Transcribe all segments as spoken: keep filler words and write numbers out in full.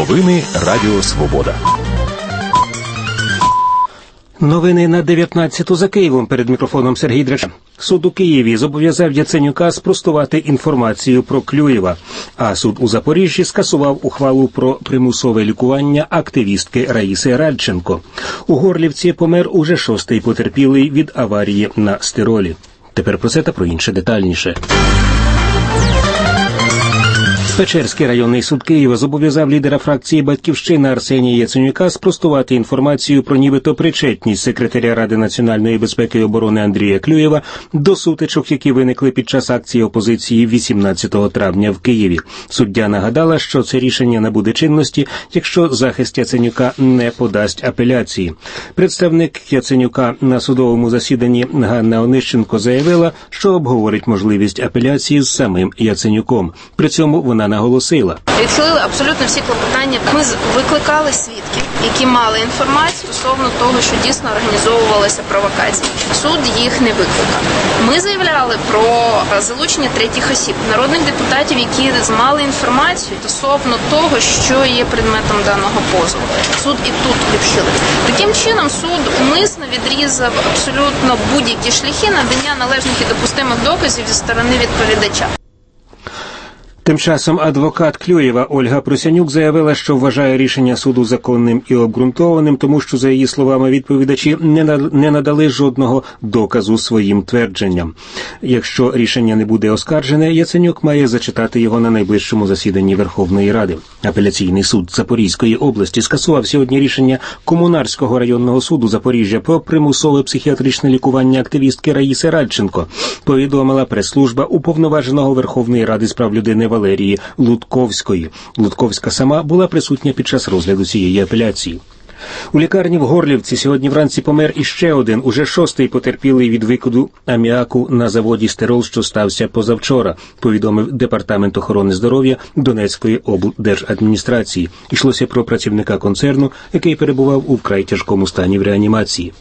Новини Радіо Свобода. Новини на дев'ятнадцяту за Києвом. Перед мікрофоном Сергій Дреш. Суд у Києві зобов'язав Яценюка спростувати інформацію про Клюєва, а суд у Запоріжжі скасував ухвалу про примусове лікування активістки Раїси Радченко. У Горлівці помер уже шостий потерпілий від аварії на стиролі. Тепер про це та про інше детальніше. Печерський районний суд Києва зобов'язав лідера фракції «Батьківщина» Арсенія Яценюка спростувати інформацію про нібито причетність секретаря Ради національної безпеки і оборони Андрія Клюєва до сутичок, які виникли під час акції опозиції вісімнадцятого травня в Києві. Суддя нагадала, що це рішення набуде чинності, якщо захист Яценюка не подасть апеляції. Представник Яценюка на судовому засіданні Ганна Онищенко заявила, що обговорить можливість апеляції з самим Яценюком. При цьому вона наголосила. Відхилили абсолютно всі клопотання. Ми викликали свідків, які мали інформацію стосовно того, що дійсно організовувалася провокація. Суд їх не викликав. Ми заявляли про залучення третіх осіб, народних депутатів, які мали інформацію стосовно того, що є предметом даного позову. Суд і тут відхилив. Таким чином, суд умисно відрізав абсолютно будь-які шляхи надання належних і допустимих доказів зі сторони відповідача. Тим часом адвокат Клюєва Ольга Просянюк заявила, що вважає рішення суду законним і обґрунтованим, тому що, за її словами, відповідачі не надали жодного доказу своїм твердженням. Якщо рішення не буде оскаржене, Яценюк має зачитати його на найближчому засіданні Верховної Ради. Апеляційний суд Запорізької області скасував сьогодні рішення Комунарського районного суду Запоріжжя про примусове психіатричне лікування активістки Раїси Радченко, повідомила прес-служба уповноваженого Верховної Ради з прав людини Валерії Лутковської. Лутковська сама була присутня під час розгляду цієї апеляції. У лікарні в Горлівці сьогодні вранці помер іще один, уже шостий потерпілий від викиду аміаку на заводі «Стирол», що стався позавчора, повідомив Департамент охорони здоров'я Донецької облдержадміністрації. Йшлося про працівника концерну, який перебував у вкрай тяжкому стані в реанімації.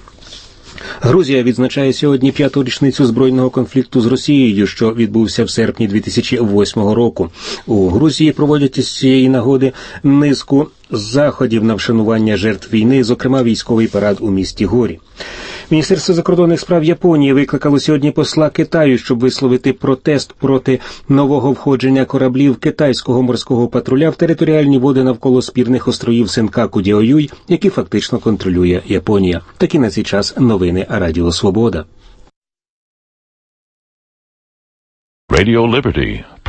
Грузія відзначає сьогодні п'яту річницю збройного конфлікту з Росією, що відбувся в серпні дві тисячі восьмого року. У Грузії проводять із цієї нагоди низку заходів на вшанування жертв війни, зокрема військовий парад у місті Горі. Міністерство закордонних справ Японії викликало сьогодні посла Китаю, щоб висловити протест проти нового входження кораблів китайського морського патруля в територіальні води навколо спірних островів Сенкаку-Діоюй, які фактично контролює Японія. Такі на цей час новини Радіо Свобода. Radio Liberty.